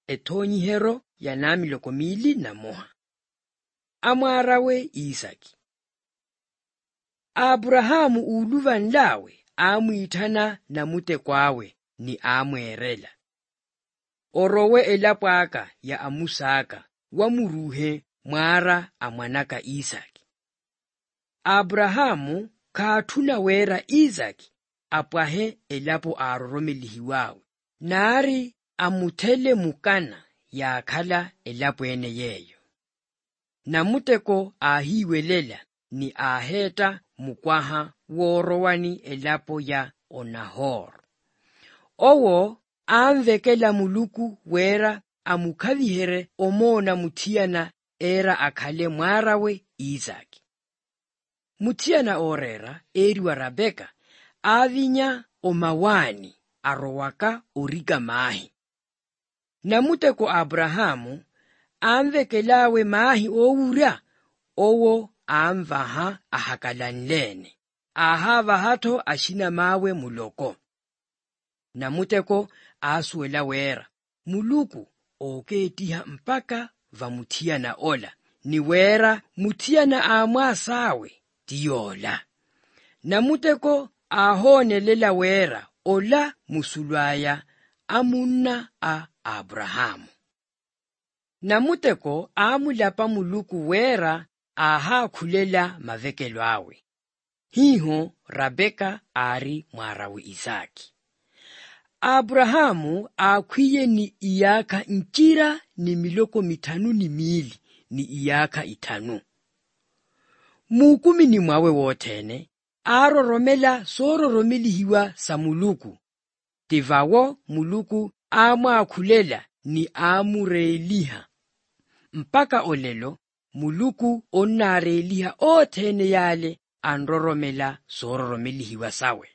ethonyihero ya na miloko mili na moha. Amwarawe Isaki. Abrahamu uluva nlawe amwithana na mutekwawe ni amwerela. Orowe elapwaka ya amusaka wamuruhe mwara amwanaka Isaki. Abrahamu kathuna wera Isaki apwahe elapo aroromelihiwawe, nari amuthele mukana ya akhala elapo ene yeyo. Namuteko ahiwelela ni aheta mukwaha worowani elapo ya Onahor. Owo amvekela muluku wera amukhavihere omona muthiana era akhale mwarawe Isaki. Muthiana orera eriwa Rabeka avinya omawani arowaka orika mahi. Namuteko Abrahamu amvekelawe mahi owura owo amvaha ahakalanlene ahava hato ashina mawe muloko. Namuteko asuela wera muluku oketiha mpaka va muthiana ola ni wera muthiana amwasawe tiyola. Namuteko ahonelela wera ola musulwaya amunna a Abrahamu. Namuteko amulapa muluku wera aha khulela mavekelo awe. Hiho Rabeka ari mwarawe Isaki. Abrahamu akhwiye ni iyaka nchira ni miloko mitanu ni mili ni iyaka itanu. Mukumi ni mwawe wothene aroromela sororomelihiwa sa muluku. Tivawo muluku amwakhulela ni amureliha. Mpaka olelo muluku onareliha othene yale anroromela sororomelihiwa sawe.